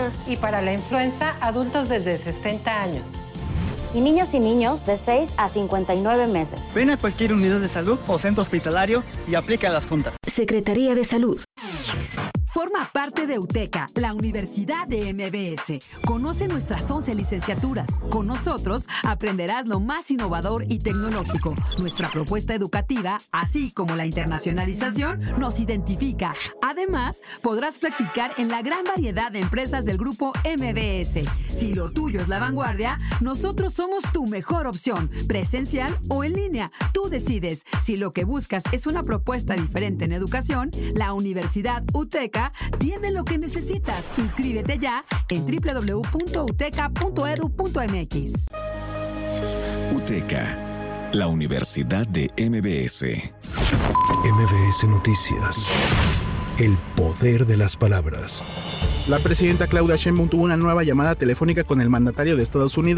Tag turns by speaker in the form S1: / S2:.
S1: años.
S2: Y para la influenza, adultos desde 60 años.
S3: Y niños de 6 a 59 meses.
S4: Ven a cualquier unidad de salud o centro hospitalario y aplica las juntas.
S5: Secretaría de Salud.
S6: Forma parte de UTECA, la Universidad de MBS. Conoce nuestras 11 licenciaturas. Con nosotros aprenderás lo más innovador y tecnológico. Nuestra propuesta educativa, así como la internacionalización, nos identifica. Además, podrás practicar en la gran variedad de empresas del grupo MBS. Si lo tuyo es la vanguardia, nosotros somos tu mejor opción, presencial o en línea. Tú decides. Si lo que buscas es una propuesta diferente en educación, la Universidad UTECA tiene lo que necesitas. Inscríbete ya en www.uteca.edu.mx.
S7: UTECA, la Universidad de MBS.
S8: MBS Noticias. El poder de las palabras.
S9: La presidenta Claudia Sheinbaum tuvo una nueva llamada telefónica con el mandatario de Estados Unidos,